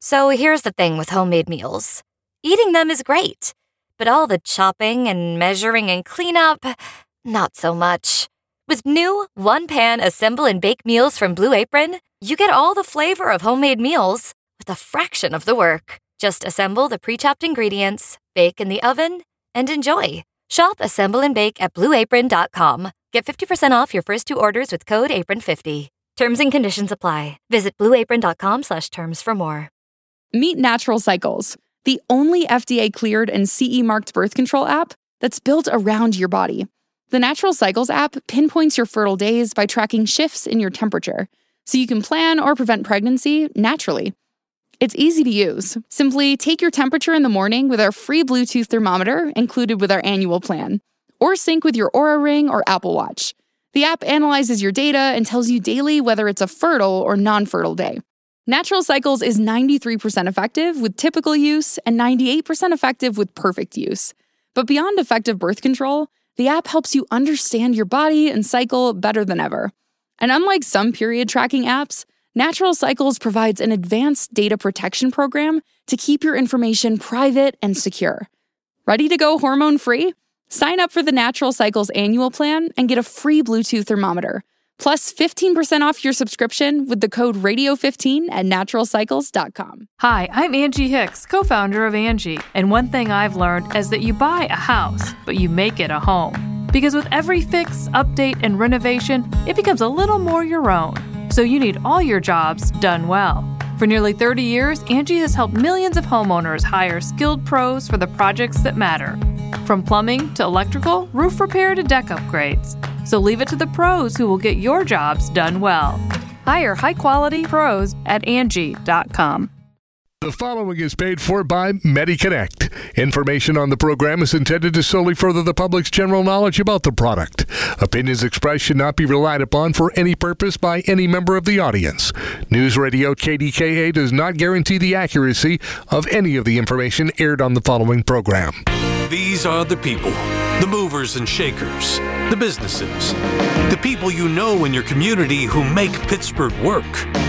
So here's the thing with homemade meals. Eating them is great, but all the chopping and measuring and cleanup, not so much. With new one-pan assemble and bake meals from Blue Apron, you get all the flavor of homemade meals with a fraction of the work. Just assemble the pre-chopped ingredients, bake in the oven, and enjoy. Shop Assemble and Bake at BlueApron.com. Get 50% off your first 2 orders with code APRON50. Terms and conditions apply. Visit BlueApron.com/terms for more. Meet Natural Cycles, the only FDA-cleared and CE-marked birth control app that's built around your body. The Natural Cycles app pinpoints your fertile days by tracking shifts in your temperature, so you can plan or prevent pregnancy naturally. It's easy to use. Simply take your temperature in the morning with our free Bluetooth thermometer included with our annual plan, or sync with your Oura Ring or Apple Watch. The app analyzes your data and tells you daily whether it's a fertile or non-fertile day. Natural Cycles is 93% effective with typical use and 98% effective with perfect use. But beyond effective birth control, the app helps you understand your body and cycle better than ever. And unlike some period tracking apps, Natural Cycles provides an advanced data protection program to keep your information private and secure. Ready to go hormone-free? Sign up for the Natural Cycles annual plan and get a free Bluetooth thermometer, plus 15% off your subscription with the code radio15 at naturalcycles.com. Hi, I'm Angie Hicks, co-founder of Angie, and one thing I've learned is that you buy a house, but you make it a home. Because with every fix, update, and renovation, it becomes a little more your own. So you need all your jobs done well. For nearly 30 years, Angie has helped millions of homeowners hire skilled pros for the projects that matter. From plumbing to electrical, roof repair to deck upgrades. So leave it to the pros who will get your jobs done well. Hire high-quality pros at Angie.com. The following is paid for by MediConnect. Information on the program is intended to solely further the public's general knowledge about the product. Opinions expressed should not be relied upon for any purpose by any member of the audience. News Radio KDKA does not guarantee the accuracy of any of the information aired on the following program. These are the people, the movers and shakers, the businesses, the people you know in your community who make Pittsburgh work.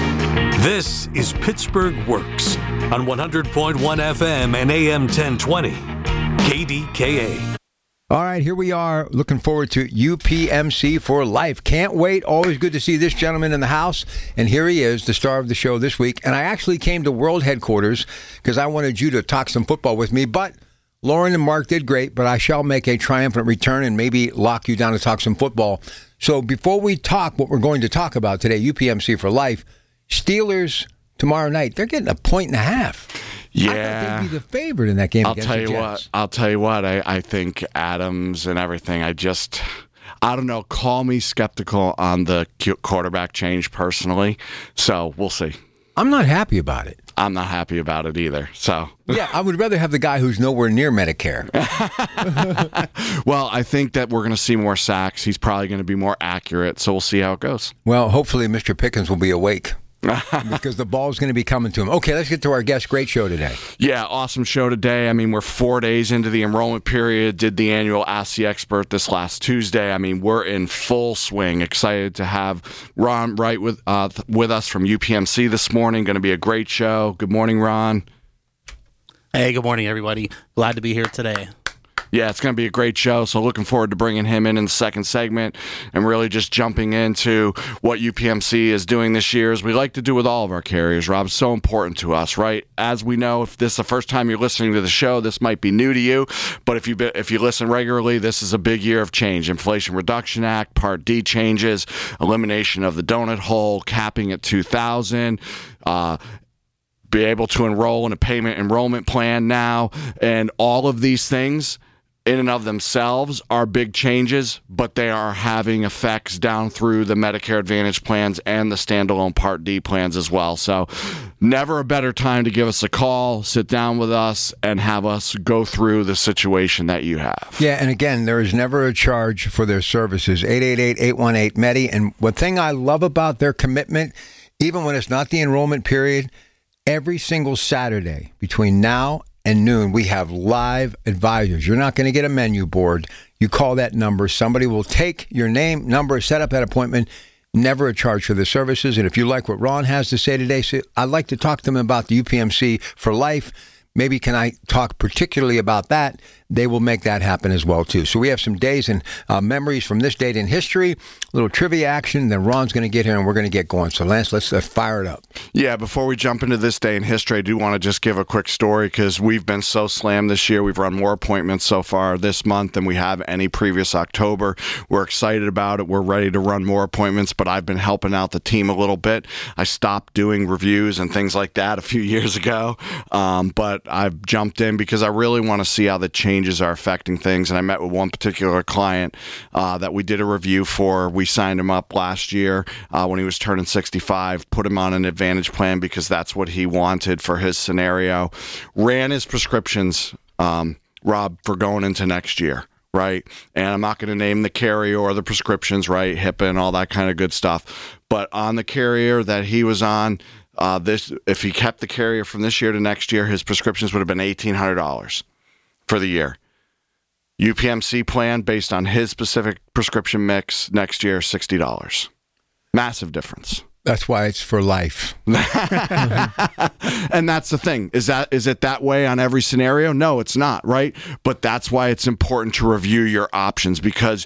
This is Pittsburgh Works on 100.1 FM and AM 1020, KDKA. All right, here we are, looking forward to UPMC for life. Can't wait. Always good to see this gentleman in the house. And here he is, the star of the show this week. And I actually came to World Headquarters because I wanted you to talk some football with me. But Lauren and Mark did great, but I shall make a triumphant return and maybe lock you down to talk some football. So before we talk what we're going to talk about today, UPMC for life, Steelers tomorrow night, they're getting 1.5. Yeah. I thought they'd be the favorite in that game against the Jets. I'll tell you what. I think Adams and everything, I don't know. Call me skeptical on the quarterback change personally. So we'll see. I'm not happy about it. I'm not happy about it either. So yeah, I would rather have the guy who's nowhere near Medicare. Well, I think that we're going to see more sacks. He's probably going to be more accurate. So we'll see how it goes. Well, hopefully Mr. Pickens will be awake. Because the ball's going to be coming to him. Okay, let's get to our guest. Great show today. Yeah, awesome show today. I mean, we're 4 days into the enrollment period. Did the annual Ask the Expert this last Tuesday. I mean, we're in full swing. Excited to have Ron Wright with us from UPMC this morning. Going to be a great show. Good morning, Ron. Hey, good morning, everybody. Glad to be here today. Yeah, it's going to be a great show, so looking forward to bringing him in the second segment and really just jumping into what UPMC is doing this year, as we like to do with all of our carriers, Rob. It's so important to us, right? As we know, if this is the first time you're listening to the show, this might be new to you, but if you listen regularly, this is a big year of change. Inflation Reduction Act, Part D changes, elimination of the donut hole, capping at $2,000, be able to enroll in a payment enrollment plan now, and all of these things in and of themselves are big changes, but they are having effects down through the Medicare Advantage plans and the standalone Part D plans as well. So never a better time to give us a call, sit down with us, and have us go through the situation that you have. Yeah, and again, there is never a charge for their services. 888-818-MEDI. And one thing I love about their commitment, even when it's not the enrollment period, every single Saturday between now and noon, we have live advisors. You're not going to get a menu board. You call that number. Somebody will take your name, number, set up that appointment, never a charge for the services. And if you like what Ron has to say today, I'd like to talk to them about the UPMC for life. Maybe can I talk particularly about that? They will make that happen as well, too. So we have some days and memories from this date in history, a little trivia action, then Ron's going to get here and we're going to get going. So, Lance, let's fire it up. Yeah, before we jump into this day in history, I do want to just give a quick story because we've been so slammed this year. We've run more appointments so far this month than we have any previous October. We're excited about it. We're ready to run more appointments, but I've been helping out the team a little bit. I stopped doing reviews and things like that a few years ago, but I've jumped in because I really want to see how the changes are affecting things. And I met with one particular client that we did a review for. We signed him up last year when he was turning 65, put him on an Advantage plan because that's what he wanted for his scenario. Ran his prescriptions, Rob, for going into next year. Right. And I'm not going to name the carrier or the prescriptions, right? HIPAA and all that kind of good stuff. But on the carrier that he was on, if he kept the carrier from this year to next year, his prescriptions would have been $1,800 for the year. UPMC plan based on his specific prescription mix next year, $60. Massive difference. That's why it's for life. And that's the thing. Is it that way on every scenario? No, it's not, right? But that's why it's important to review your options, because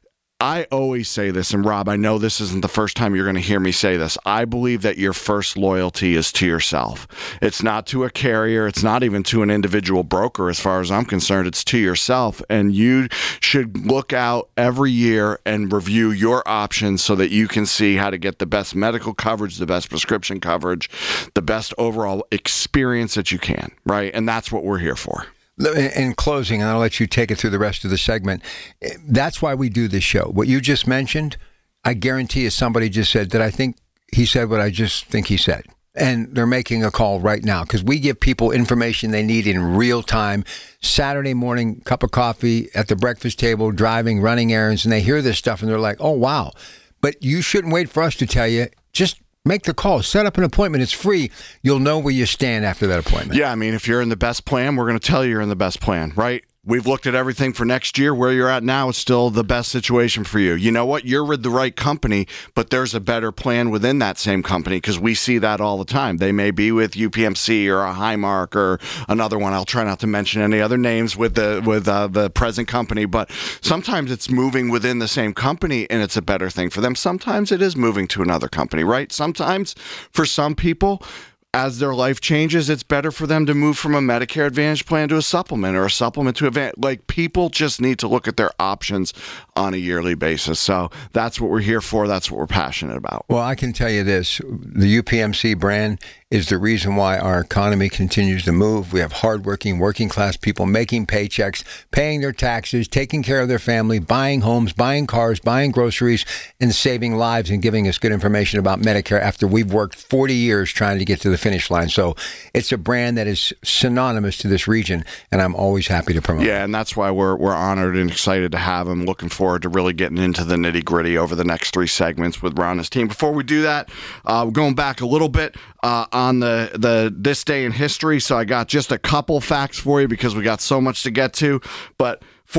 I always say this, and Rob, I know this isn't the first time you're going to hear me say this. I believe that your first loyalty is to yourself. It's not to a carrier. It's not even to an individual broker as far as I'm concerned. It's to yourself. And you should look out every year and review your options so that you can see how to get the best medical coverage, the best prescription coverage, the best overall experience that you can, right? And that's what we're here for. In closing, and I'll let you take it through the rest of the segment, that's why we do this show. What you just mentioned, I guarantee is somebody just said that I think he said what I just think he said. And they're making a call right now because we give people information they need in real time. Saturday morning, cup of coffee at the breakfast table, driving, running errands, and they hear this stuff and they're like, oh, wow. But you shouldn't wait for us to tell you. Just make the call. Set up an appointment. It's free. You'll know where you stand after that appointment. Yeah, I mean, if you're in the best plan, we're going to tell you you're in the best plan, right? We've looked at everything for next year. Where you're at now is still the best situation for you. You know what? You're with the right company, but there's a better plan within that same company because we see that all the time. They may be with UPMC or a Highmark or another one. I'll try not to mention any other names with the present company, but sometimes it's moving within the same company and it's a better thing for them. Sometimes it is moving to another company, right? Sometimes for some people, as their life changes, it's better for them to move from a Medicare Advantage plan to a supplement or a supplement to Advantage. Like, people just need to look at their options on a yearly basis. So that's what we're here for. That's what we're passionate about. Well, I can tell you this. The UPMC brand is the reason why our economy continues to move. We have hardworking, working-class people making paychecks, paying their taxes, taking care of their family, buying homes, buying cars, buying groceries, and saving lives and giving us good information about Medicare after we've worked 40 years trying to get to the finish line. So it's a brand that is synonymous to this region, and I'm always happy to promote. Yeah, and that's why we're honored and excited to have him. Looking forward to really getting into the nitty-gritty over the next 3 segments with Ron and his team. Before we do that, we're going back a little bit on the this day in history. So I got just a couple facts for you because we got so much to get to. But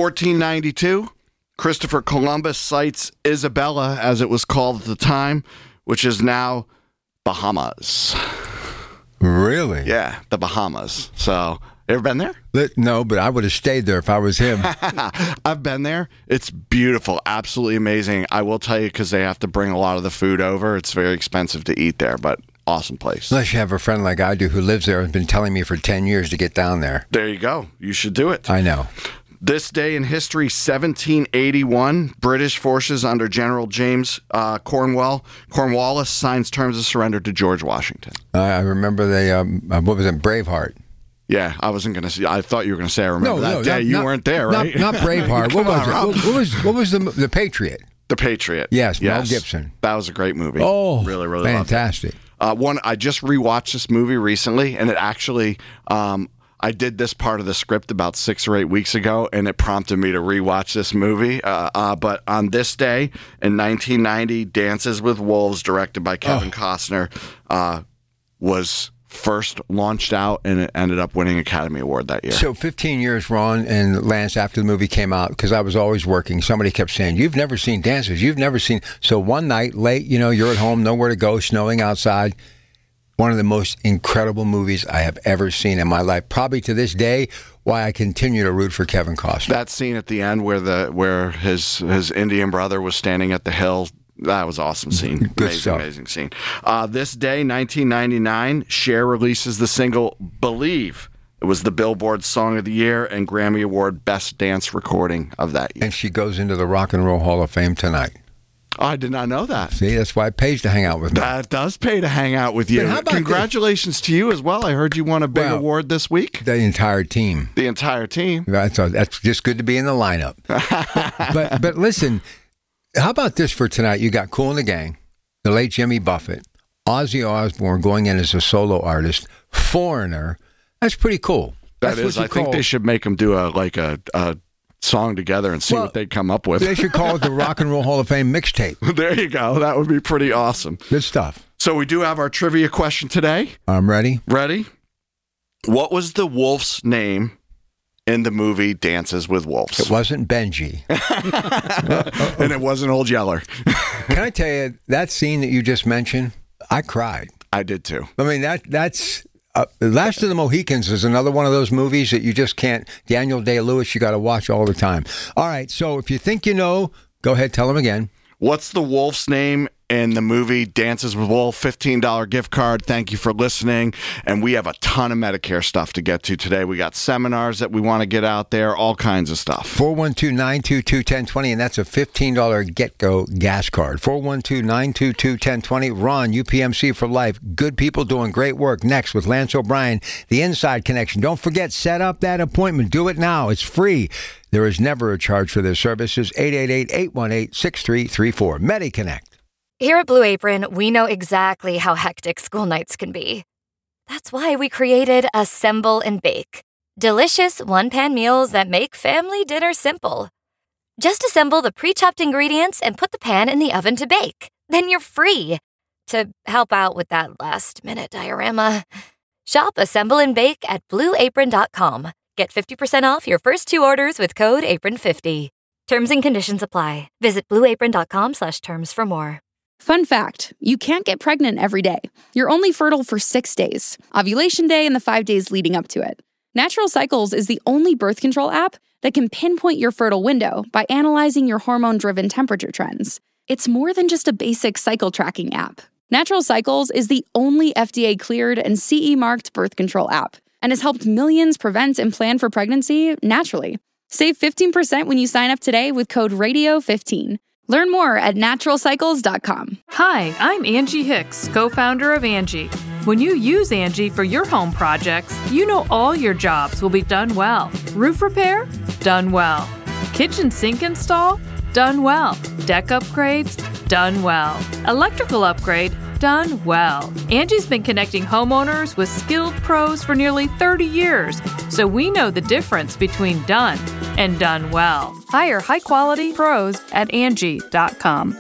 1492, Christopher Columbus sights Isabella, as it was called at the time, which is now Bahamas. Really? Yeah, the Bahamas. So, ever been there? No, but I would have stayed there if I was him. I've been there. It's beautiful. Absolutely amazing. I will tell you, because they have to bring a lot of the food over. It's very expensive to eat there, but awesome place. Unless you have a friend like I do who lives there and has been telling me for 10 years to get down there. There you go. You should do it. I know. This day in history, 1781, British forces under General James Cornwallis signs terms of surrender to George Washington. I remember they, what was it, Braveheart? Yeah, I wasn't going to say. I thought you were going to say I remember that day. You weren't there, right? Not Braveheart. What was it? What was the Patriot? The Patriot. Yes, Mel Gibson. That was a great movie. Oh, really, really fantastic. I just rewatched this movie recently, and it actually, I did this part of the script about 6 or 8 weeks ago, and it prompted me to rewatch this movie. But on this day in 1990, Dances with Wolves, directed by Kevin Costner, was first launched out, and it ended up winning Academy Award that year. So 15 years, Ron and Lance, after the movie came out, because I was always working, somebody kept saying, you've never seen Dancers. You've never seen. So one night, late, you're at home, nowhere to go, snowing outside. One of the most incredible movies I have ever seen in my life. Probably to this day, why I continue to root for Kevin Costner. That scene at the end where his Indian brother was standing at the hill, that was an awesome scene. Good stuff. Amazing scene. This day, 1999, Cher releases the single Believe. It was the Billboard Song of the Year and Grammy Award Best Dance Recording of that year. And she goes into the Rock and Roll Hall of Fame tonight. Oh, I did not know that. See, that's why it pays to hang out with me. That does pay to hang out with you. But how about Congratulations to you as well. I heard you won a big award this week. The entire team. The entire team. That's just good to be in the lineup. but listen, how about this for tonight? You got Kool and the Gang, the late Jimmy Buffett, Ozzy Osbourne going in as a solo artist, Foreigner. That's pretty cool. That is. I think they should make them do a song together and see what they come up with. They should call it the Rock and Roll Hall of Fame mixtape. There you go. That would be pretty awesome. Good stuff. So we do have our trivia question today. I'm ready. Ready? What was the wolf's name in the movie Dances with Wolves? It wasn't Benji. And it wasn't Old Yeller. Can I tell you, that scene that you just mentioned, I cried. I did too. I mean, that's... Last of the Mohicans is another one of those movies that you just can't. Daniel Day-Lewis, you got to watch all the time. All right, so if you think you know, go ahead, tell them again. What's the wolf's name in the movie Dances with Wolves? $15 gift card. Thank you for listening. And we have a ton of Medicare stuff to get to today. We got seminars that we want to get out there, all kinds of stuff. 412-922-1020, and that's a $15 get-go gas card. 412-922-1020. Ron, UPMC for life. Good people doing great work. Next with Lance O'Brien, the Inside Connection. Don't forget, set up that appointment. Do it now. It's free. There is never a charge for their services. 888-818-6334. MediConnect. Here at Blue Apron, we know exactly how hectic school nights can be. That's why we created Assemble and Bake. Delicious one-pan meals that make family dinner simple. Just assemble the pre-chopped ingredients and put the pan in the oven to bake. Then you're free to help out with that last-minute diorama. Shop Assemble and Bake at BlueApron.com. Get 50% off your first 2 orders with code APRON50. Terms and conditions apply. Visit BlueApron.com/terms for more. Fun fact, you can't get pregnant every day. You're only fertile for 6 days, ovulation day and the 5 days leading up to it. Natural Cycles is the only birth control app that can pinpoint your fertile window by analyzing your hormone-driven temperature trends. It's more than just a basic cycle tracking app. Natural Cycles is the only FDA-cleared and CE-marked birth control app and has helped millions prevent and plan for pregnancy naturally. Save 15% when you sign up today with code RADIO15. Learn more at naturalcycles.com. Hi, I'm Angie Hicks, co-founder of Angie. When you use Angie for your home projects, you know all your jobs will be done well. Roof repair? Done well. Kitchen sink install? Done well. Deck upgrades? Done well. Electrical upgrade? Done well. Angie's been connecting homeowners with skilled pros for nearly 30 years, so we know the difference between done and done well. Hire high-quality pros at Angie.com.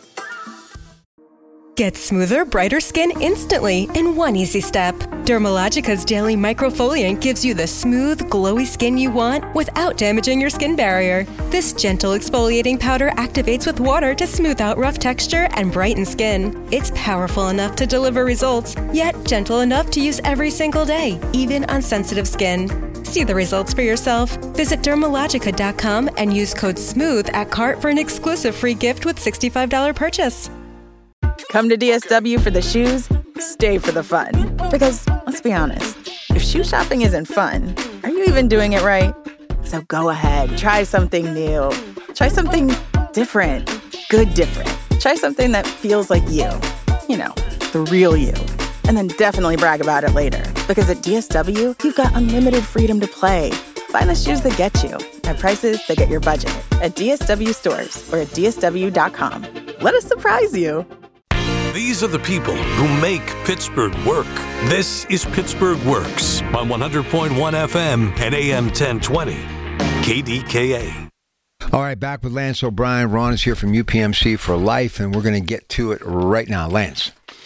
Get smoother, brighter skin instantly in one easy step. Dermalogica's Daily Microfoliant gives you the smooth, glowy skin you want without damaging your skin barrier. This gentle exfoliating powder activates with water to smooth out rough texture and brighten skin. It's powerful enough to deliver results, yet gentle enough to use every single day, even on sensitive skin. See the results for yourself. Visit Dermalogica.com and use code SMOOTH at cart for an exclusive free gift with $65 purchase. Come to DSW for the shoes, stay for the fun. Because, let's be honest, if shoe shopping isn't fun, are you even doing it right? So go ahead, try something new. Try something different. Good different. Try something that feels like you. You know, the real you. And then definitely brag about it later. Because at DSW, you've got unlimited freedom to play. Find the shoes that get you at prices that get your budget at DSW stores or at DSW.com. Let us surprise you. These are the people who make Pittsburgh work. This is Pittsburgh Works on 100.1 FM and AM 1020. KDKA. All right, back with Lance O'Brien. Ron is here from UPMC for life, and we're going to get to it right now. Lance.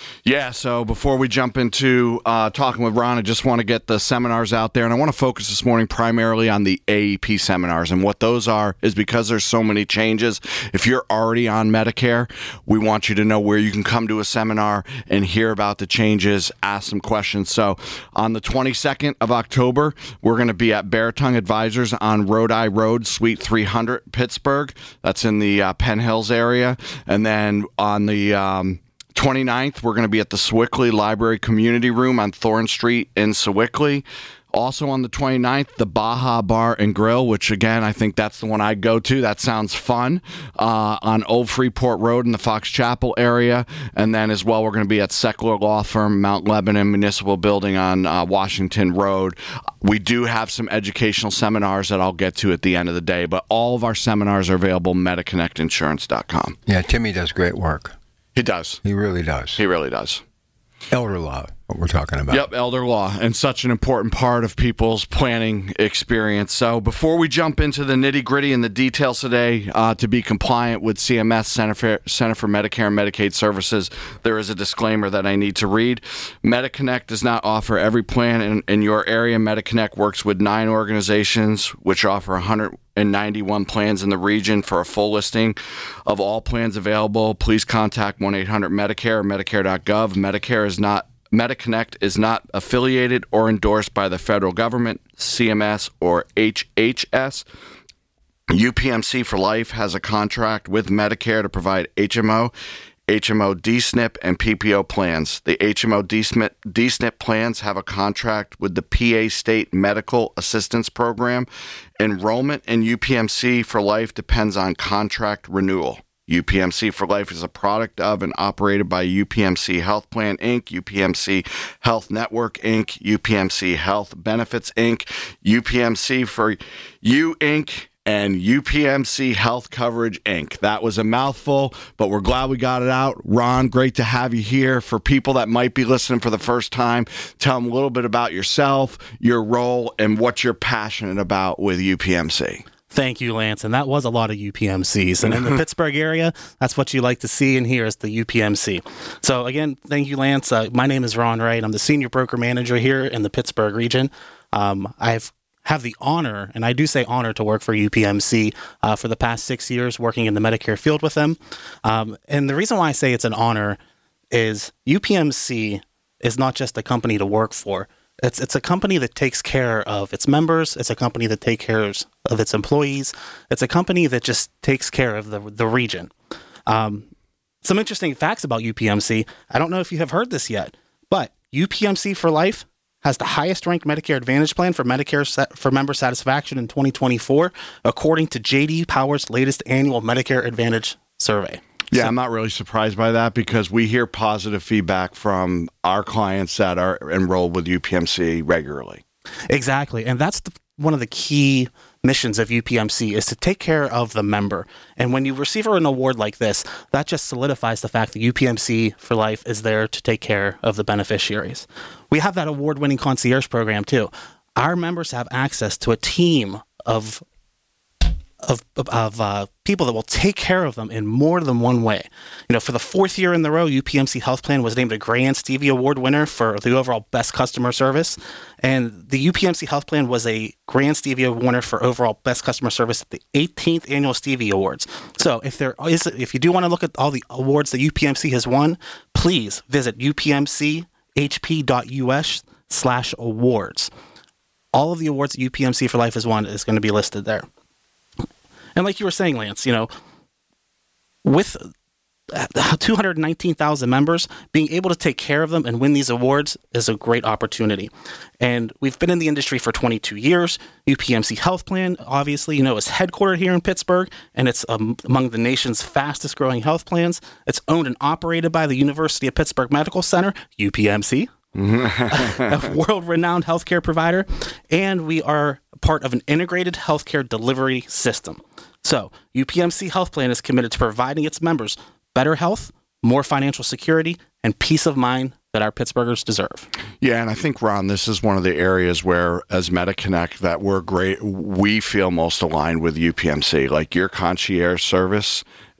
Yeah, so before we jump into talking with Ron, I just want to get the seminars out there, and I want to focus this morning primarily on the AEP seminars. And what those are is because there's so many changes. If you're already on Medicare, we want you to know where you can come to a seminar and hear about the changes, ask some questions. So on the 22nd of October, we're going to be at Beartongue Advisors on Rodi Road, Suite 300, Pittsburgh. That's in the Penn Hills area. And then on the 29th, we're going to be at the Sewickley Library Community Room on Thorne Street in Sewickley. Also on the 29th, the Baja Bar and Grill, which again, I think that's the one I'd go to. That sounds fun. On Old Freeport Road in the Fox Chapel area. And then as well, we're going to be at Seckler Law Firm, Mount Lebanon Municipal Building on Washington Road. We do have some educational seminars that I'll get to at the end of the day, but all of our seminars are available at MediConnectInsurance.com. Yeah, Timmy does great work. He does. He really does. He really does. Elder law, what we're talking about. Yep, elder law, and such an important part of people's planning experience. So before we jump into the nitty-gritty and the details today, to be compliant with CMS, Center for Medicare and Medicaid Services, there is a disclaimer that I need to read. MediConnect does not offer every plan in your area. MediConnect works with 9 organizations, which offer 191 plans in the region. For a full listing of all plans available, please contact 1-800-MEDICARE or Medicare.gov. MediConnect is not affiliated or endorsed by the federal government, CMS, or HHS. UPMC for Life has a contract with Medicare to provide HMO, D-SNP, and PPO plans. The HMO D-SNP plans have a contract with the PA State Medical Assistance Program. Enrollment in UPMC for Life depends on contract renewal. UPMC for Life is a product of and operated by UPMC Health Plan, Inc., UPMC Health Network, Inc., UPMC Health Benefits, Inc., UPMC for You, Inc., and UPMC Health Coverage, Inc. That was a mouthful, but we're glad we got it out. Ron, great to have you here. For people that might be listening for the first time, tell them a little bit about yourself, your role, and what you're passionate about with UPMC. Thank you, Lance. And that was a lot of UPMCs. And in the Pittsburgh area, that's what you like to see and hear is the UPMC. So again, thank you, Lance. My name is Ron Wright. I'm the senior broker manager here in the Pittsburgh region. I have the honor, and I do say honor, to work for UPMC for the past 6 years, working in the Medicare field with them. And the reason why I say it's an honor is UPMC is not just a company to work for. It's a company that takes care of its members. It's a company that takes care of its employees. It's a company that just takes care of the region. Some interesting facts about UPMC. I don't know if you have heard this yet, but UPMC for Life has the highest ranked Medicare Advantage plan for member satisfaction in 2024, according to J.D. Power's latest annual Medicare Advantage survey. Yeah, I'm not really surprised by that because we hear positive feedback from our clients that are enrolled with UPMC regularly. Exactly. And that's one of the key missions of UPMC is to take care of the member. And when you receive an award like this, that just solidifies the fact that UPMC for Life is there to take care of the beneficiaries. We have that award-winning concierge program too. Our members have access to a team of people that will take care of them in more than one way. You know, for the 4th year in the row, UPMC Health Plan was named a Grand Stevie Award winner for the overall best customer service. And the UPMC Health Plan was a Grand Stevie Award winner for overall best customer service at the 18th Annual Stevie Awards. So if you do want to look at all the awards that UPMC has won, please visit upmchp.us/awards. All of the awards that UPMC for Life has won is going to be listed there. And like you were saying, Lance, you know, with 219,000 members, being able to take care of them and win these awards is a great opportunity. And we've been in the industry for 22 years. UPMC Health Plan, obviously, you know, is headquartered here in Pittsburgh, and it's among the nation's fastest growing health plans. It's owned and operated by the University of Pittsburgh Medical Center, UPMC. A world-renowned healthcare provider, and we are part of an integrated healthcare delivery system. So, UPMC Health Plan is committed to providing its members better health, more financial security, and peace of mind that our Pittsburghers deserve. Yeah, and I think, Ron, this is one of the areas where, as MediConnect, that we feel most aligned with UPMC. Like, your concierge service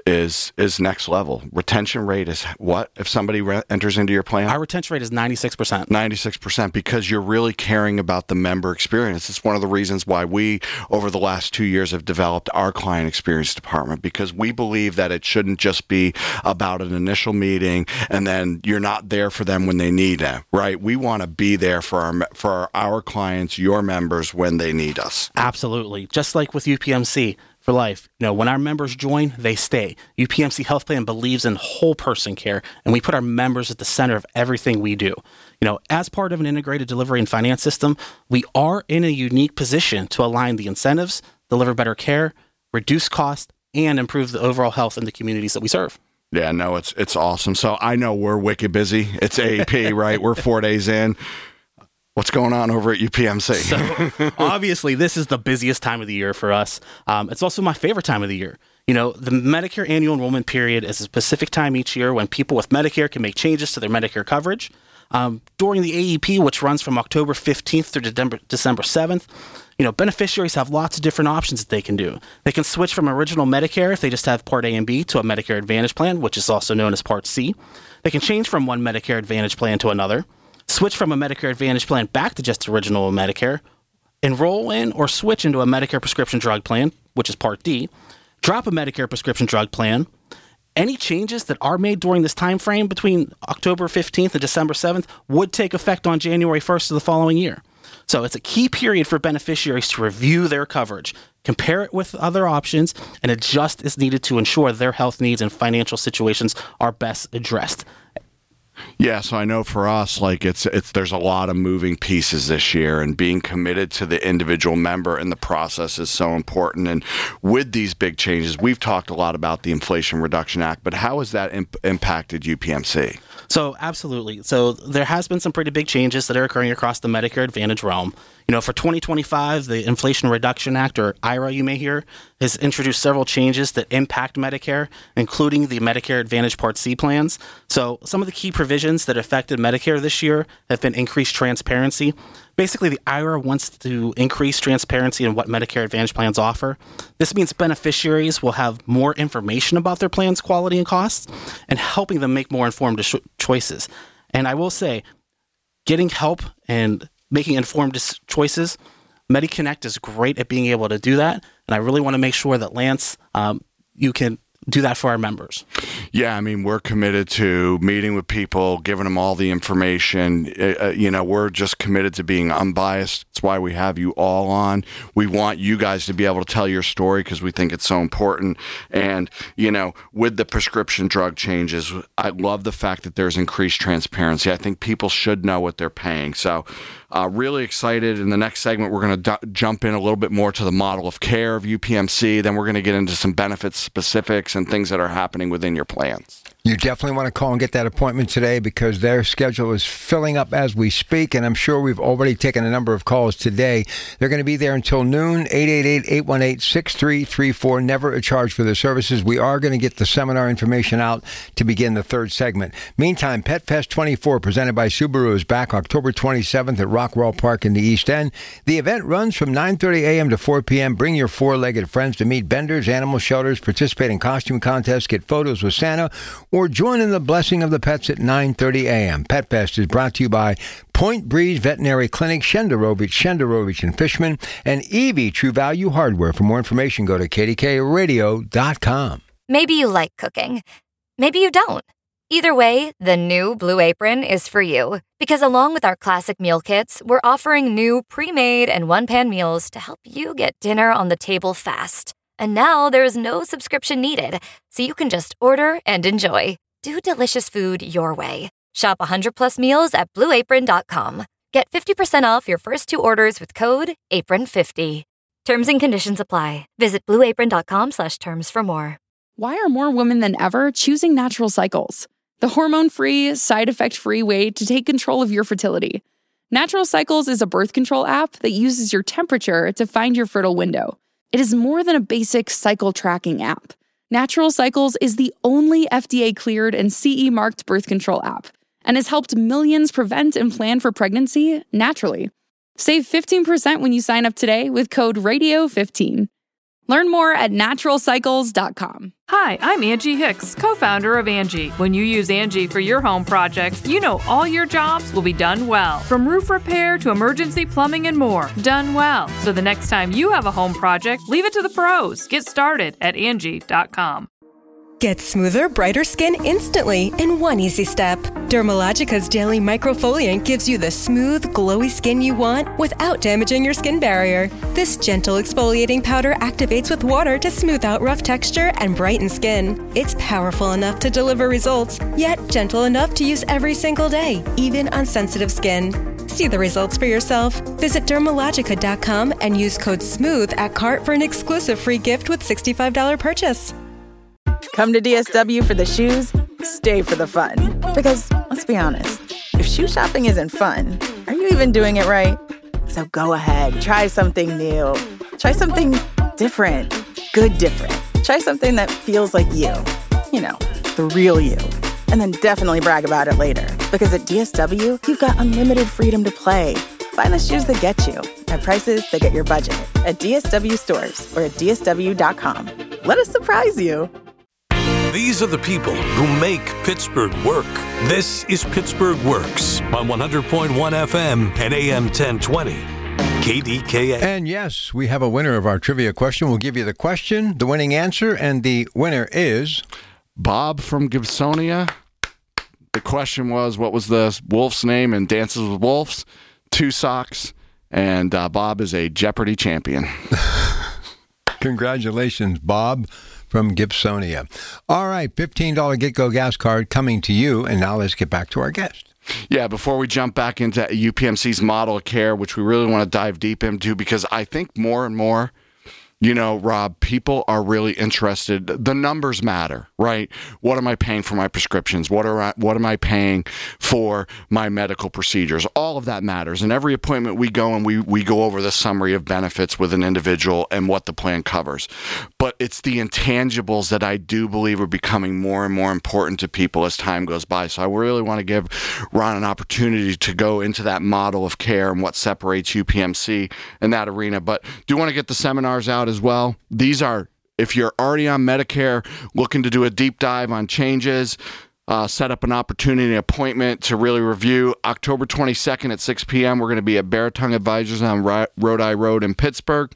is next level. Retention rate is what if somebody enters into your plan? Our retention rate is 96%. 96%, because you're really caring about the member experience. It's one of the reasons why we, over the last 2 years, have developed our client experience department, because we believe that it shouldn't just be about an initial meeting and then you're not there for them when they need it, right? We want to be there for our clients, your members, when they need us. Absolutely. Just like with UPMC for life. When our members join, they stay. UPMC Health Plan believes in whole person care, and we put our members at the center of everything we do. As part of an integrated delivery and finance system, we are in a unique position to align the incentives, deliver better care, reduce cost, and improve the overall health in the communities that we serve. Yeah, no, it's awesome. So I know we're wicked busy. It's AEP, right? We're 4 days in. What's going on over at UPMC? So obviously, this is the busiest time of the year for us. It's also my favorite time of the year. The Medicare annual enrollment period is a specific time each year when people with Medicare can make changes to their Medicare coverage. During the AEP, which runs from October 15th through December 7th, beneficiaries have lots of different options that they can do. They can switch from original Medicare if they just have Part A and B to a Medicare Advantage plan, which is also known as Part C. They can change from one Medicare Advantage plan to another, switch from a Medicare Advantage plan back to just original Medicare, enroll in or switch into a Medicare prescription drug plan, which is Part D, drop a Medicare prescription drug plan. Any changes that are made during this time frame between October 15th and December 7th would take effect on January 1st of the following year. So it's a key period for beneficiaries to review their coverage, compare it with other options, and adjust as needed to ensure their health needs and financial situations are best addressed. Yeah, so I know for us, there's a lot of moving pieces this year, and being committed to the individual member in the process is so important. And with these big changes, we've talked a lot about the Inflation Reduction Act, but how has that impacted UPMC? So absolutely. So there has been some pretty big changes that are occurring across the Medicare Advantage realm. For 2025, the Inflation Reduction Act, or IRA, you may hear, has introduced several changes that impact Medicare, including the Medicare Advantage Part C plans. So some of the key provisions that affected Medicare this year have been increased transparency. Basically, the IRA wants to increase transparency in what Medicare Advantage plans offer. This means beneficiaries will have more information about their plan's quality and costs, and helping them make more informed choices. And I will say, getting help and making informed choices, MediConnect is great at being able to do that. And I really want to make sure that, Lance, you can do that for our members. Yeah, I mean, we're committed to meeting with people, giving them all the information. We're just committed to being unbiased. That's why we have you all on. We want you guys to be able to tell your story because we think it's so important. And, with the prescription drug changes, I love the fact that there's increased transparency. I think people should know what they're paying. So really excited. In the next segment, we're going to jump in a little bit more to the model of care of UPMC. Then we're going to get into some benefits specifics and things that are happening within your plans. You definitely want to call and get that appointment today because their schedule is filling up as we speak, and I'm sure we've already taken a number of calls today. They're going to be there until noon, 888-818-6334, never a charge for their services. We are going to get the seminar information out to begin the third segment. Meantime, Pet Fest 24, presented by Subaru, is back October 27th at Rockwell Park in the East End. The event runs from 9:30 a.m. to 4 p.m. Bring your four-legged friends to meet vendors, animal shelters, participate in costume contests, get photos with Santa, or join in the blessing of the pets at 9:30 a.m. Pet Fest is brought to you by Point Breeze Veterinary Clinic, Shenderovich and Fishman, and Evie True Value Hardware. For more information, go to kdkradio.com. Maybe you like cooking. Maybe you don't. Either way, the new Blue Apron is for you. Because along with our classic meal kits, we're offering new pre-made and one-pan meals to help you get dinner on the table fast. And now there's no subscription needed, so you can just order and enjoy. Do delicious food your way. Shop 100+ meals at BlueApron.com. Get 50% off your first 2 orders with code APRON50. Terms and conditions apply. Visit BlueApron.com/terms for more. Why are more women than ever choosing Natural Cycles? The hormone-free, side-effect-free way to take control of your fertility. Natural Cycles is a birth control app that uses your temperature to find your fertile window. It is more than a basic cycle tracking app. Natural Cycles is the only FDA-cleared and CE-marked birth control app and has helped millions prevent and plan for pregnancy naturally. Save 15% when you sign up today with code RADIO15. Learn more at naturalcycles.com. Hi, I'm Angie Hicks, co-founder of Angie. When you use Angie for your home projects, you know all your jobs will be done well. From roof repair to emergency plumbing and more, done well. So the next time you have a home project, leave it to the pros. Get started at Angie.com. Get smoother, brighter skin instantly in one easy step. Dermalogica's Daily Microfoliant gives you the smooth, glowy skin you want without damaging your skin barrier. This gentle exfoliating powder activates with water to smooth out rough texture and brighten skin. It's powerful enough to deliver results, yet gentle enough to use every single day, even on sensitive skin. See the results for yourself. Visit Dermalogica.com and use code SMOOTH at cart for an exclusive free gift with $65 purchase. Come to DSW for the shoes, stay for the fun. Because, let's be honest, if shoe shopping isn't fun, are you even doing it right? So go ahead, try something new. Try something different. Good different. Try something that feels like you. You know, the real you. And then definitely brag about it later. Because at DSW, you've got unlimited freedom to play. Find the shoes that get you at prices that get your budget at DSW stores or at DSW.com. Let us surprise you. These are the people who make Pittsburgh work. This is Pittsburgh Works on 100.1 FM and AM 1020. KDKA. And yes, we have a winner of our trivia question. We'll give you the question, the winning answer, and the winner is Bob from Gibsonia. The question was, what was the wolf's name in Dances with Wolves? 2 socks, and Bob is a Jeopardy champion. Congratulations, Bob from Gibsonia. All right, $15 GetGo gas card coming to you, and now let's get back to our guest. Yeah, before we jump back into UPMC's model of care, which we really want to dive deep into, because I think more and more, you know, Rob, people are really interested. The numbers matter, right? What am I paying for my prescriptions? What am I paying for my medical procedures? All of that matters. And every appointment we go and we go over the summary of benefits with an individual and what the plan covers. But it's the intangibles that I do believe are becoming more and more important to people as time goes by. So I really want to give Ron an opportunity to go into that model of care and what separates UPMC in that arena. But do want to get the seminars out as well. These are, if you're already on Medicare, looking to do a deep dive on changes, set up an opportunity appointment to really review. October 22nd at 6 p.m., we're going to be at Baratung Advisors on Rodi Road in Pittsburgh.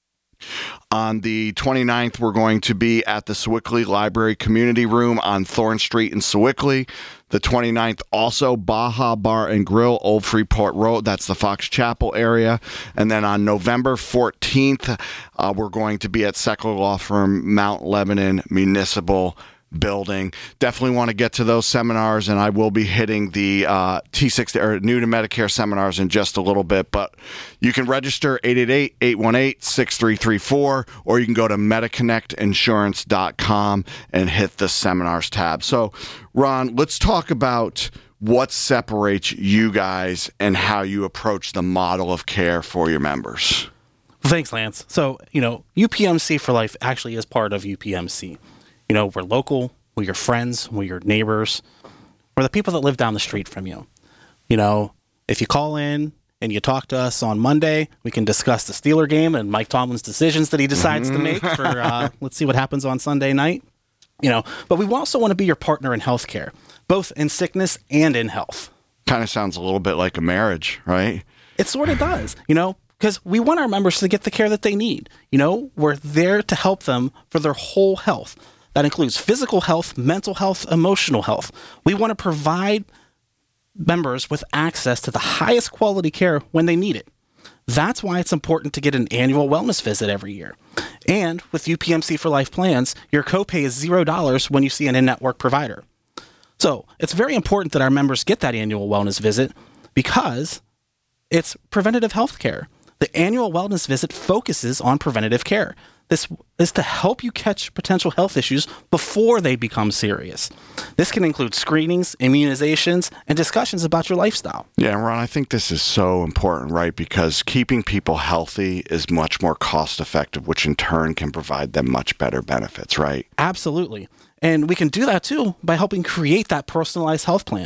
On the 29th, we're going to be at the Sewickley Library Community Room on Thorn Street in Sewickley. The 29th, also Baja Bar and Grill, Old Freeport Road. That's the Fox Chapel area. And then on November 14th, we're going to be at Seckler Law Firm, Mount Lebanon Municipal Building. Definitely want to get to those seminars, and I will be hitting the T60 or new to Medicare seminars in just a little bit. But you can register 888-818-6334, or you can go to MediConnectInsurance.com and hit the seminars tab. So, Ron, let's talk about what separates you guys and how you approach the model of care for your members. Thanks, Lance. So, you know, UPMC for Life actually is part of UPMC. You know, we're local, we're your friends, we're your neighbors, we're the people that live down the street from you. You know, if you call in and you talk to us on Monday, we can discuss the Steeler game and Mike Tomlin's decisions that he decides to make for, let's see what happens on Sunday night. You know, but we also want to be your partner in healthcare, both in sickness and in health. Kind of sounds a little bit like a marriage, right? It sort of does, you know, because we want our members to get the care that they need. You know, we're there to help them for their whole health. That includes physical health, mental health, emotional health. We want to provide members with access to the highest quality care when they need it. That's why it's important to get an annual wellness visit every year. And with UPMC for Life plans, your copay is $0 when you see an in-network provider. So it's very important that our members get that annual wellness visit because it's preventative health care. The annual wellness visit focuses on preventative care. This is to help you catch potential health issues before they become serious. This can include screenings, immunizations, and discussions about your lifestyle. Yeah, Ron, I think this is so important, right? Because keeping people healthy is much more cost effective, which in turn can provide them much better benefits, right? Absolutely. And we can do that too by helping create that personalized health plan. You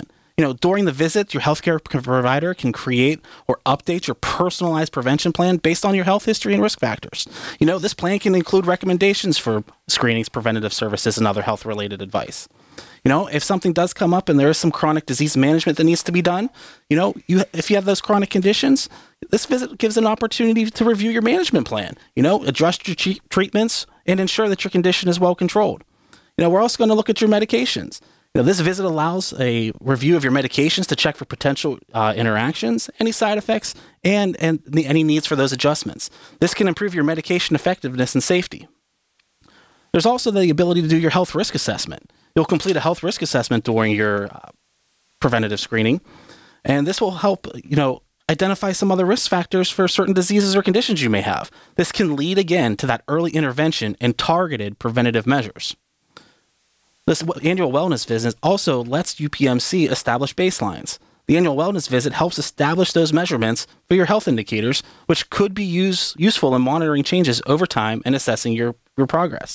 During the visit, your healthcare provider can create or update your personalized prevention plan based on your health history and risk factors. This plan can include recommendations for screenings, preventative services, and other health-related advice. If something does come up and there is some chronic disease management that needs to be done, if you have those chronic conditions, this visit gives an opportunity to review your management plan, adjust your treatments, and ensure that your condition is well controlled. We're also going to look at your medications. This visit allows a review of your medications to check for potential interactions, any side effects, and any needs for those adjustments. This can improve your medication effectiveness and safety. There's also the ability to do your health risk assessment. You'll complete a health risk assessment during your preventative screening, and this will help, identify some other risk factors for certain diseases or conditions you may have. This can lead, again, to that early intervention and targeted preventative measures. This annual wellness visit also lets UPMC establish baselines. The annual wellness visit helps establish those measurements for your health indicators, which could be useful in monitoring changes over time and assessing your progress.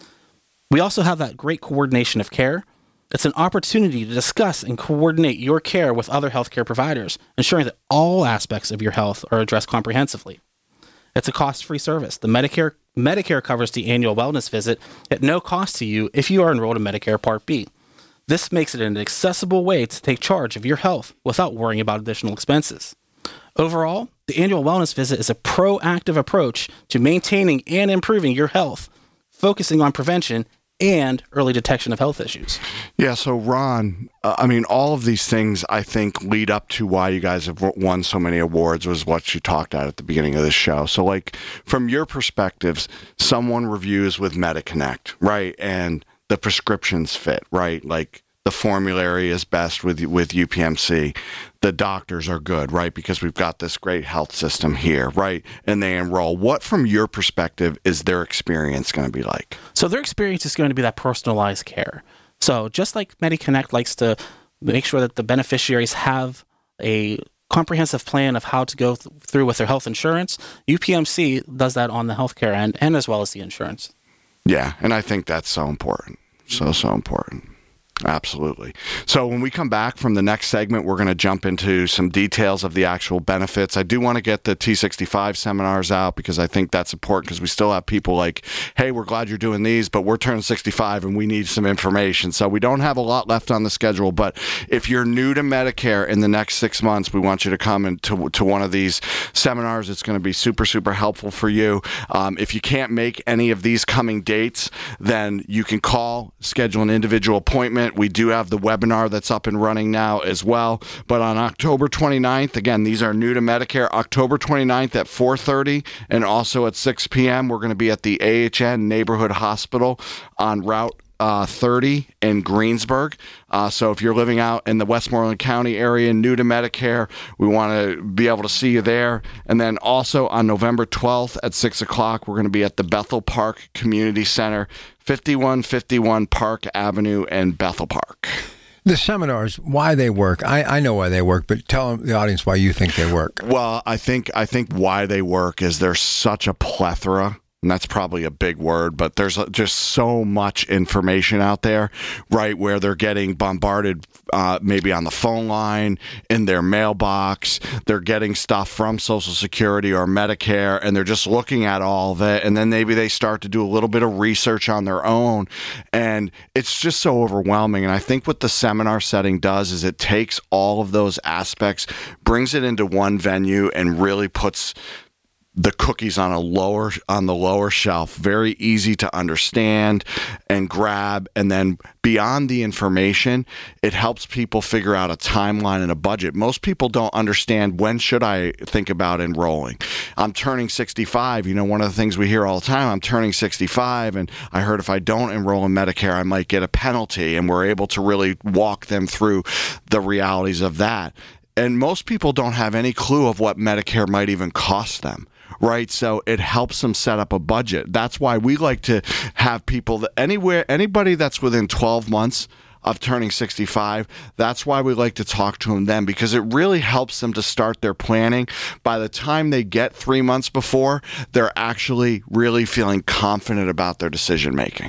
We also have that great coordination of care. It's an opportunity to discuss and coordinate your care with other healthcare providers, ensuring that all aspects of your health are addressed comprehensively. It's a cost-free service. The Medicare covers the annual wellness visit at no cost to you if you are enrolled in Medicare Part B. This makes it an accessible way to take charge of your health without worrying about additional expenses. Overall, the annual wellness visit is a proactive approach to maintaining and improving your health, focusing on prevention and early detection of health issues. Yeah, so Ron, all of these things I think lead up to why you guys have won so many awards was what you talked at the beginning of the show. So from your perspectives, someone reviews with MediConnect, right? And the prescriptions fit, right? The formulary is best with UPMC. The doctors are good, right? Because we've got this great health system here, right? And they enroll. What, from your perspective, is their experience going to be like? So their experience is going to be that personalized care. So just like MediConnect likes to make sure that the beneficiaries have a comprehensive plan of how to go through with their health insurance, UPMC does that on the healthcare end and as well as the insurance. Yeah, and I think that's so important. So important. Absolutely. So when we come back from the next segment, we're going to jump into some details of the actual benefits. I do want to get the T65 seminars out because I think that's important because we still have people like, hey, we're glad you're doing these, but we're turning 65 and we need some information. So we don't have a lot left on the schedule, but if you're new to Medicare in the next 6 months, we want you to come to one of these seminars. It's going to be super, super helpful for you. If you can't make any of these coming dates, then you can call, schedule an individual appointment. We do have the webinar that's up and running now as well. But on October 29th, again, these are new to Medicare, October 29th at 4:30 and also at 6 p.m. We're going to be at the AHN Neighborhood Hospital on Route 30 in Greensburg. So if you're living out in the Westmoreland County area, new to Medicare, we want to be able to see you there. And then also on November 12th at 6 o'clock, we're going to be at the Bethel Park Community Center, 5151 Park Avenue in Bethel Park. The seminars, why they work. I know why they work, but tell the audience why you think they work. Well, I think why they work is there's such a plethora. And that's probably a big word, but there's just so much information out there, right, where they're getting bombarded maybe on the phone line, in their mailbox. They're getting stuff from Social Security or Medicare, and they're just looking at all of it. And then maybe they start to do a little bit of research on their own. And it's just so overwhelming. And I think what the seminar setting does is it takes all of those aspects, brings it into one venue, and really puts the cookies on the lower shelf, very easy to understand and grab. And then beyond the information, it helps people figure out a timeline and a budget. Most people don't understand, when should I think about enrolling? I'm turning 65. One of the things we hear all the time, I'm turning 65, and I heard if I don't enroll in Medicare, I might get a penalty. And we're able to really walk them through the realities of that. And most people don't have any clue of what Medicare might even cost them. Right, so it helps them set up a budget. That's why we like to have people anybody that's within 12 months of turning 65, that's why we like to talk to them then, because it really helps them to start their planning. By the time they get 3 months before, they're actually really feeling confident about their decision making.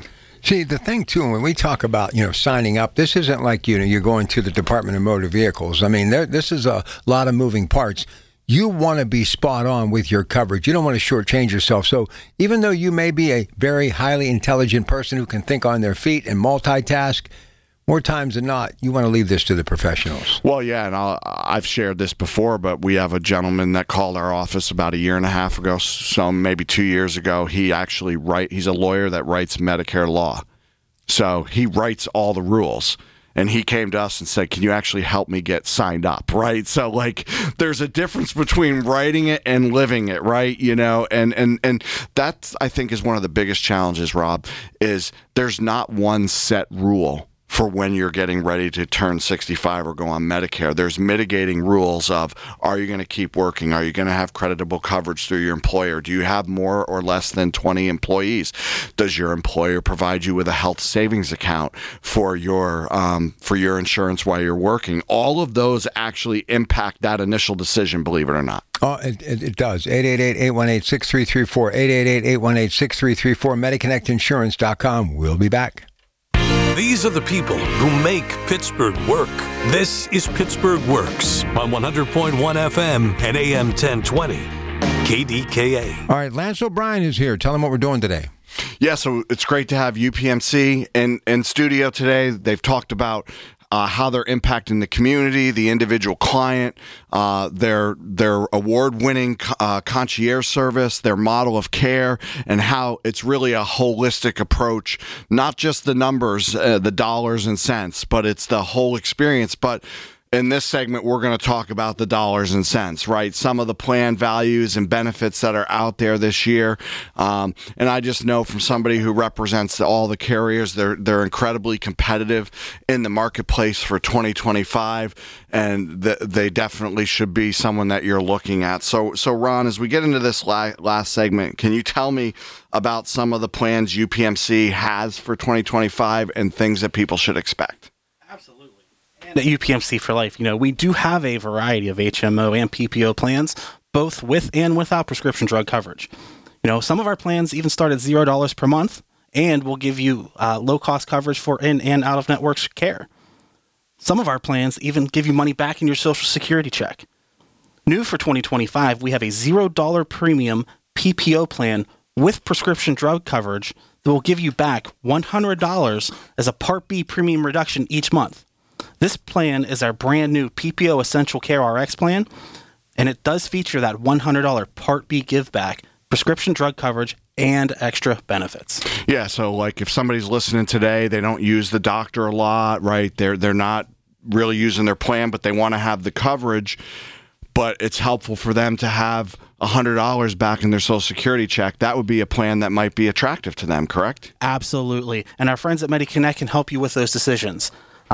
See, the thing, too, when we talk about, signing up, this isn't like, you're going to the Department of Motor Vehicles. I mean, this is a lot of moving parts. You want to be spot on with your coverage. You don't want to shortchange yourself. So even though you may be a very highly intelligent person who can think on their feet and multitask, more times than not, you want to leave this to the professionals. Well, yeah, and I've shared this before, but we have a gentleman that called our office about a year and a half ago, maybe 2 years ago. He's a lawyer that writes Medicare law. So he writes all the rules. And he came to us and said, can you actually help me get signed up, right? So, there's a difference between writing it and living it, right? And that, I think, is one of the biggest challenges, Rob, is there's not one set rule for when you're getting ready to turn 65 or go on Medicare. There's mitigating rules of, are you going to keep working? Are you going to have creditable coverage through your employer? Do you have more or less than 20 employees? Does your employer provide you with a health savings account for your insurance while you're working? All of those actually impact that initial decision, believe it or not. Oh, it does. 888-818-6334, 888-818-6334, MediConnectInsurance.com. We'll be back. These are the people who make Pittsburgh work. This is Pittsburgh Works on 100.1 FM and AM 1020. KDKA. All right, Lance O'Brien is here. Tell him what we're doing today. Yeah, so it's great to have UPMC in studio today. They've talked about how they're impacting the community, the individual client, their award-winning concierge service, their model of care, and how it's really a holistic approach, not just the numbers, the dollars and cents, but it's the whole experience. But in this segment, we're going to talk about the dollars and cents, right? Some of the plan values and benefits that are out there this year. And I just know from somebody who represents all the carriers, they're incredibly competitive in the marketplace for 2025, and they definitely should be someone that you're looking at. So Ron, as we get into this last segment, can you tell me about some of the plans UPMC has for 2025 and things that people should expect? Absolutely. And at UPMC for Life, we do have a variety of HMO and PPO plans, both with and without prescription drug coverage. Some of our plans even start at $0 per month and will give you low-cost coverage for in and out-of-network care. Some of our plans even give you money back in your Social Security check. New for 2025, we have a $0 premium PPO plan with prescription drug coverage that will give you back $100 as a Part B premium reduction each month. This plan is our brand new PPO Essential Care RX plan, and it does feature that $100 Part B give back, prescription drug coverage, and extra benefits. Yeah, so if somebody's listening today, they don't use the doctor a lot, right? They're not really using their plan, but they want to have the coverage, but it's helpful for them to have $100 back in their Social Security check. That would be a plan that might be attractive to them, correct? Absolutely. And our friends at MediConnect can help you with those decisions.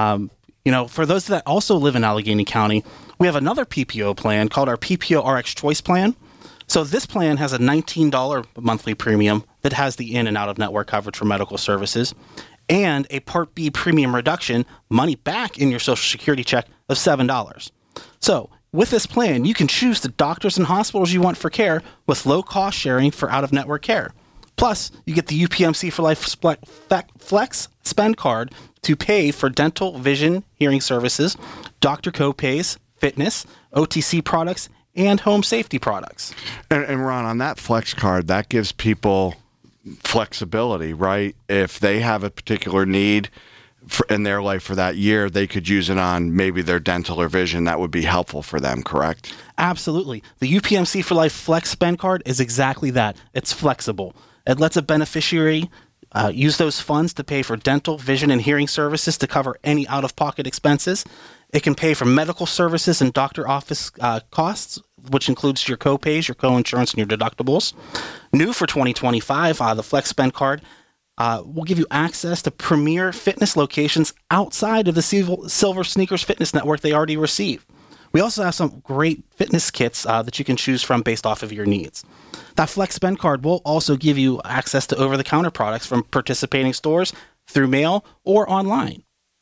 For those that also live in Allegheny County, we have another PPO plan called our PPO RX Choice Plan. So this plan has a $19 monthly premium that has the in and out of network coverage for medical services and a Part B premium reduction, money back in your Social Security check of $7. So with this plan, you can choose the doctors and hospitals you want for care with low cost sharing for out of network care. Plus, you get the UPMC for Life Flex Spend Card to pay for dental, vision, hearing services, doctor co-pays, fitness, OTC products, and home safety products. And Ron, on that Flex Card, that gives people flexibility, right? If they have a particular need in their life for that year, they could use it on maybe their dental or vision. That would be helpful for them, correct? Absolutely. The UPMC for Life Flex Spend Card is exactly that. It's flexible. It lets a beneficiary use those funds to pay for dental, vision, and hearing services to cover any out-of-pocket expenses. It can pay for medical services and doctor office costs, which includes your co-pays, your co-insurance, and your deductibles. New for 2025, the Flex Spend Card will give you access to premier fitness locations outside of the Silver Sneakers Fitness Network they already receive. We also have some great fitness kits that you can choose from based off of your needs. That Flex Spend Card will also give you access to over-the-counter products from participating stores through mail or online.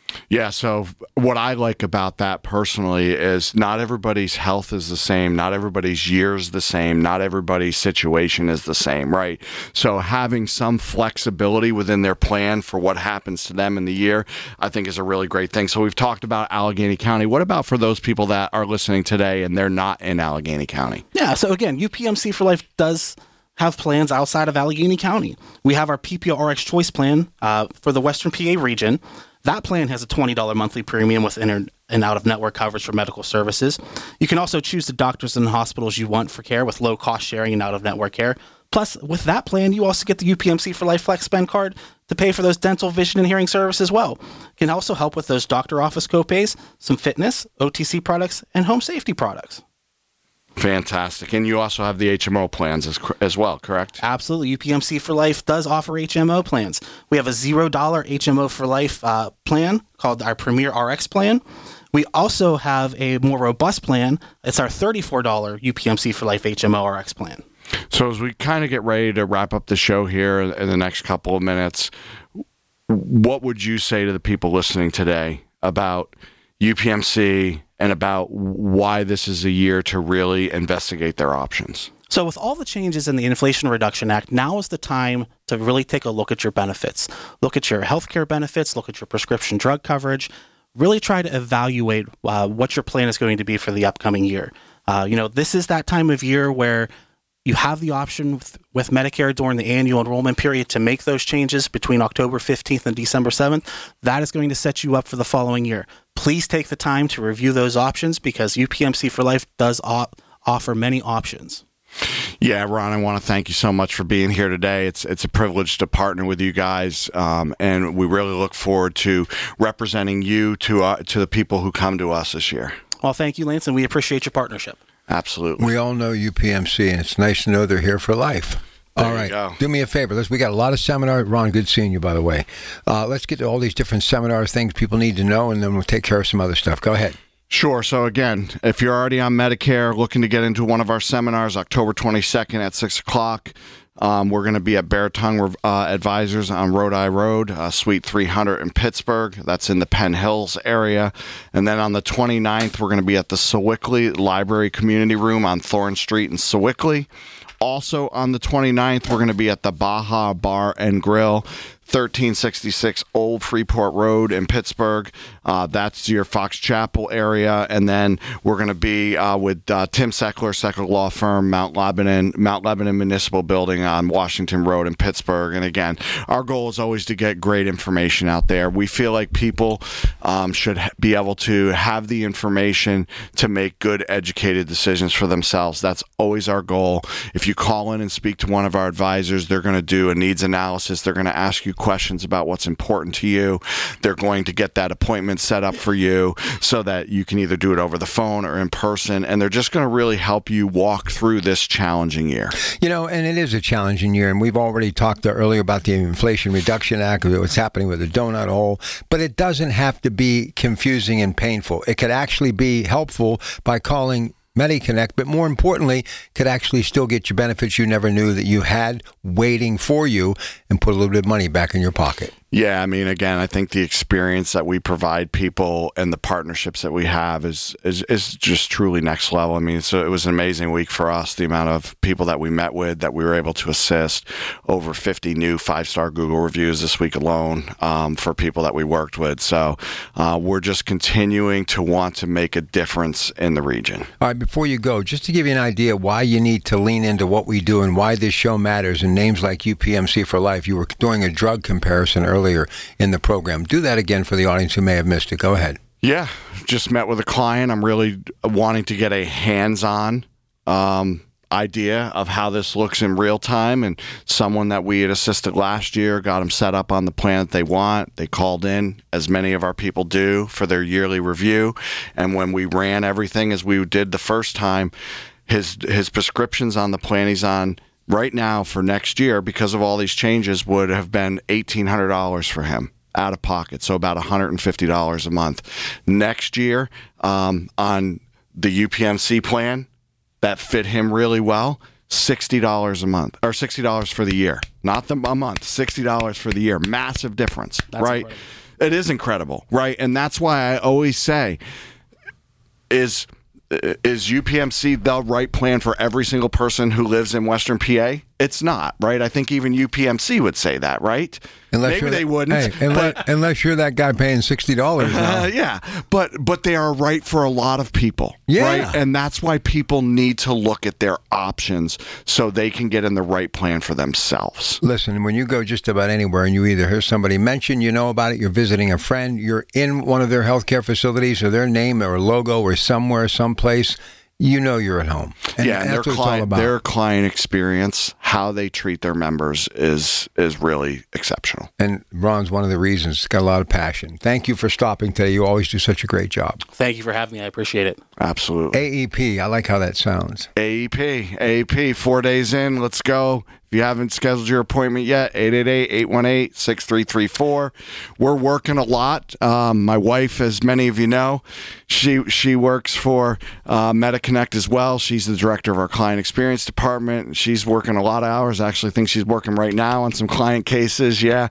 Yeah, so what I like about that personally is not everybody's health is the same, not everybody's year is the same, not everybody's situation is the same, right? So having some flexibility within their plan for what happens to them in the year, I think is a really great thing. So we've talked about Allegheny County. What about for those people that are listening today and they're not in Allegheny County? Yeah, so again, UPMC for Life does have plans outside of Allegheny County. We have our PPO RX Choice plan for the Western PA region. That plan has a $20 monthly premium with in and out-of-network coverage for medical services. You can also choose the doctors and hospitals you want for care with low-cost sharing and out-of-network care. Plus, with that plan, you also get the UPMC for Life Flex Spend card to pay for those dental, vision, and hearing services as well. It can also help with those doctor office copays, some fitness, OTC products, and home safety products. Fantastic. And you also have the HMO plans as well, correct? Absolutely. UPMC for Life does offer HMO plans. We have a $0 HMO for Life plan called our Premier RX plan. We also have a more robust plan. It's our $34 UPMC for Life HMO RX plan. So as we kind of get ready to wrap up the show here in the next couple of minutes, what would you say to the people listening today about UPMC and about why this is a year to really investigate their options? So with all the changes in the Inflation Reduction Act, now is the time to really take a look at your benefits. Look at your healthcare benefits, look at your prescription drug coverage, really try to evaluate what your plan is going to be for the upcoming year. This is that time of year where you have the option with Medicare during the annual enrollment period to make those changes between October 15th and December 7th. That is going to set you up for the following year. Please take the time to review those options because UPMC for Life does offer many options. Yeah, Ron, I want to thank you so much for being here today. It's a privilege to partner with you guys, and we really look forward to representing you to the people who come to us this year. Well, thank you, Lance, and we appreciate your partnership. Absolutely. We all know UPMC, and it's nice to know they're here for life. All right. Do me a favor. We got a lot of seminars. Ron, good seeing you, by the way. Let's get to all these different seminars, things people need to know, and then we'll take care of some other stuff. Go ahead. Sure. So again, if you're already on Medicare, looking to get into one of our seminars, October 22nd at 6 o'clock, we're going to be at Bear Tongue Advisors on Rhode Island Road, Suite 300 in Pittsburgh. That's in the Penn Hills area. And then on the 29th, we're going to be at the Sewickley Library Community Room on Thorne Street in Sewickley. Also on the 29th, we're going to be at the Baja Bar and Grill, 1366 Old Freeport Road in Pittsburgh. That's your Fox Chapel area. And then we're going to be with Tim Seckler Law Firm, Mount Lebanon Municipal Building on Washington Road in Pittsburgh. And again, our goal is always to get great information out there. We feel like people should be able to have the information to make good, educated decisions for themselves. That's always our goal. If you call in and speak to one of our advisors, they're going to do a needs analysis. They're going to ask you questions about what's important to you. They're going to get that appointment set up for you so that you can either do it over the phone or in person, and they're just going to really help you walk through this challenging year. And it is a challenging year, and we've already talked earlier about the Inflation Reduction Act, what's happening with the donut hole, but it doesn't have to be confusing and painful. It could actually be helpful by calling MediConnect, but more importantly, could actually still get you benefits you never knew that you had waiting for you and put a little bit of money back in your pocket. Yeah, I mean, again, I think the experience that we provide people and the partnerships that we have is just truly next level. I mean, so it was an amazing week for us, the amount of people that we met with, that we were able to assist. Over 50 new 5-star Google reviews this week alone for people that we worked with. So we're just continuing to want to make a difference in the region. All right, before you go, just to give you an idea why you need to lean into what we do and why this show matters, and names like UPMC for Life. You were doing a drug comparison earlier in the program. Do that again for the audience who may have missed it. Go ahead. Yeah, just met with a client. I'm really wanting to get a hands-on idea of how this looks in real time, and someone that we had assisted last year, got them set up on the plan that they want. They called in, as many of our people do, for their yearly review, and when we ran everything as we did the first time, his prescriptions on the plan he's on right now for next year, because of all these changes, would have been $1,800 for him out of pocket, so about $150 a month. Next year, on the UPMC plan that fit him really well, $60 a month, or $60 for the year, not a month, $60 for the year. Massive difference, right? It is incredible, right? And that's why I always say, is UPMC the right plan for every single person who lives in Western PA? It's not, right? I think even UPMC would say that, right? Maybe they wouldn't. Hey, unless you're that guy paying $60 now. Yeah, but they are right for a lot of people, right? And that's why people need to look at their options so they can get in the right plan for themselves. Listen, when you go just about anywhere and you either hear somebody mention, you know about it, you're visiting a friend, you're in one of their healthcare facilities or their name or logo or somewhere, someplace, you know you're at home. And and their client experience, how they treat their members is really exceptional. And Ron's one of the reasons. It's got a lot of passion. Thank you for stopping today. You always do such a great job. Thank you for having me. I appreciate it. Absolutely. AEP, I like how that sounds. AEP, 4 days in. Let's go. If you haven't scheduled your appointment yet, 888-818-6334. We're working a lot. My wife, as many of you know, she works for MediConnect as well. She's the director of our client experience department. She's working a lot of hours. I actually think she's working right now on some client cases. Yeah.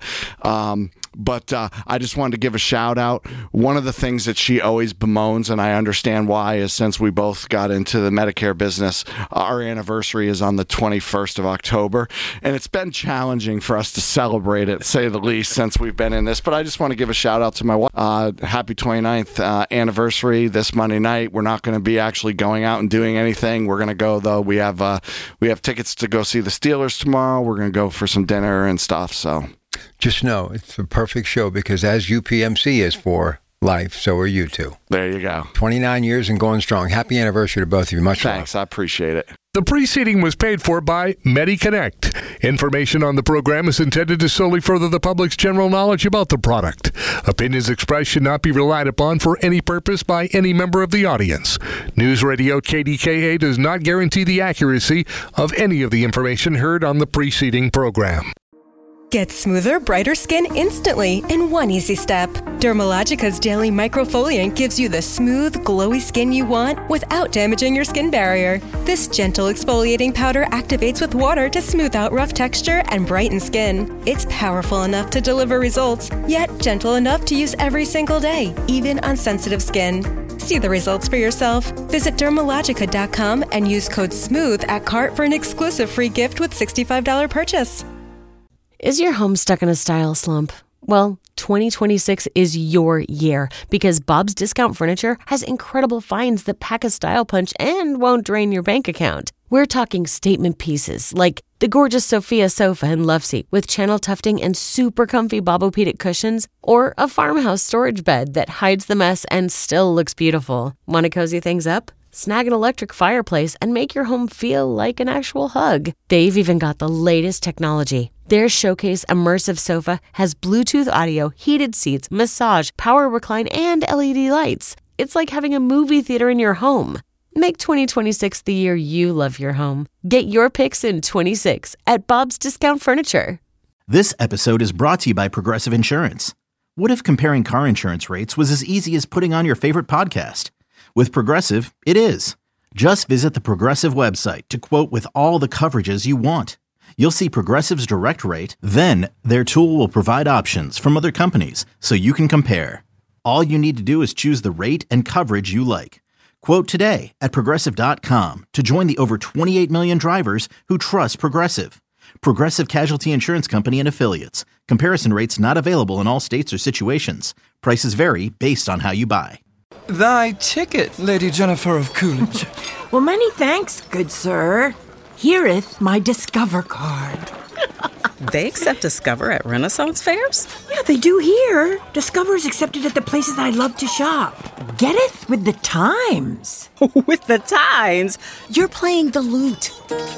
But I just wanted to give a shout out. One of the things that she always bemoans, and I understand why, is since we both got into the Medicare business, our anniversary is on the 21st of October. And it's been challenging for us to celebrate it, say the least, since we've been in this. But I just want to give a shout out to my wife. Happy 29th anniversary this Monday night. We're not going to be actually going out and doing anything. We're going to go, though. We have tickets to go see the Steelers tomorrow. We're going to go for some dinner and stuff. So just know it's the perfect show because as UPMC is for life, so are you two. There you go. 29 years and going strong. Happy anniversary to both of you. Much Thanks. love. I appreciate it. The preceding was paid for by MediConnect. Information on the program is intended to solely further the public's general knowledge about the product. Opinions expressed should not be relied upon for any purpose by any member of the audience. News Radio KDKA does not guarantee the accuracy of any of the information heard on the preceding program. Get smoother, brighter skin instantly in one easy step. Dermalogica's Daily Microfoliant gives you the smooth, glowy skin you want without damaging your skin barrier. This gentle exfoliating powder activates with water to smooth out rough texture and brighten skin. It's powerful enough to deliver results, yet gentle enough to use every single day, even on sensitive skin. See the results for yourself. Visit Dermalogica.com and use code SMOOTH at cart for an exclusive free gift with $65 purchase. Is your home stuck in a style slump? Well, 2026 is your year because Bob's Discount Furniture has incredible finds that pack a style punch and won't drain your bank account. We're talking statement pieces like the gorgeous Sophia sofa and love seat with channel tufting and super comfy Bobopedic cushions, or a farmhouse storage bed that hides the mess and still looks beautiful. Want to cozy things up? Snag an electric fireplace and make your home feel like an actual hug. They've even got the latest technology. Their Showcase Immersive Sofa has Bluetooth audio, heated seats, massage, power recline, and LED lights. It's like having a movie theater in your home. Make 2026 the year you love your home. Get your picks in 26 at Bob's Discount Furniture. This episode is brought to you by Progressive Insurance. What if comparing car insurance rates was as easy as putting on your favorite podcast? With Progressive, it is. Just visit the Progressive website to quote with all the coverages you want. You'll see Progressive's direct rate, then their tool will provide options from other companies so you can compare. All you need to do is choose the rate and coverage you like. Quote today at Progressive.com to join the over 28 million drivers who trust Progressive. Progressive Casualty Insurance Company and Affiliates. Comparison rates not available in all states or situations. Prices vary based on how you buy. Thy ticket, Lady Jennifer of Coolidge. Well, many thanks, good sir. Here'th my Discover card. They accept Discover at Renaissance fairs? Yeah, they do here. Discover is accepted at the places I love to shop. Getteth with the times. With the times? You're playing the lute.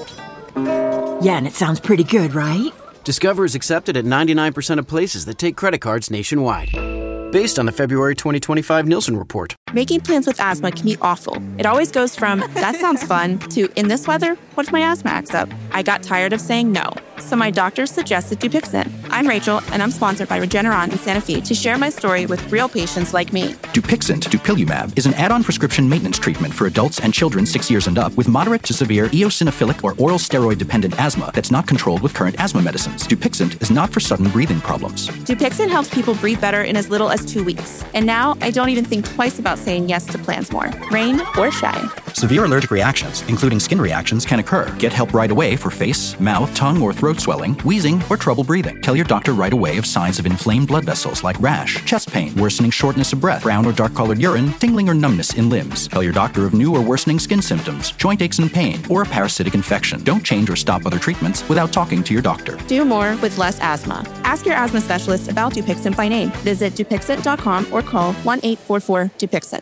Yeah, and it sounds pretty good, right? Discover is accepted at 99% of places that take credit cards nationwide. Based on the February 2025 Nielsen report. Making plans with asthma can be awful. It always goes from, that sounds fun, to, in this weather, what if my asthma acts up? I got tired of saying no, so my doctor suggested Dupixent. I'm Rachel, and I'm sponsored by Regeneron in Santa Fe to share my story with real patients like me. Dupixent, dupilumab, is an add-on prescription maintenance treatment for adults and children 6 years and up with moderate to severe eosinophilic or oral steroid-dependent asthma that's not controlled with current asthma medicines. Dupixent is not for sudden breathing problems. Dupixent helps people breathe better in as little as 2 weeks. And now I don't even think twice about saying yes to plans more, rain or shine. Severe allergic reactions, including skin reactions, can occur. Get help right away for face, mouth, tongue, or throat swelling, wheezing, or trouble breathing. Tell your doctor right away of signs of inflamed blood vessels like rash, chest pain, worsening shortness of breath, brown or dark-colored urine, tingling or numbness in limbs. Tell your doctor of new or worsening skin symptoms, joint aches and pain, or a parasitic infection. Don't change or stop other treatments without talking to your doctor. Do more with less asthma. Ask your asthma specialist about Dupixent by name. Visit Dupixent.com or call 1-844-DUPIXENT.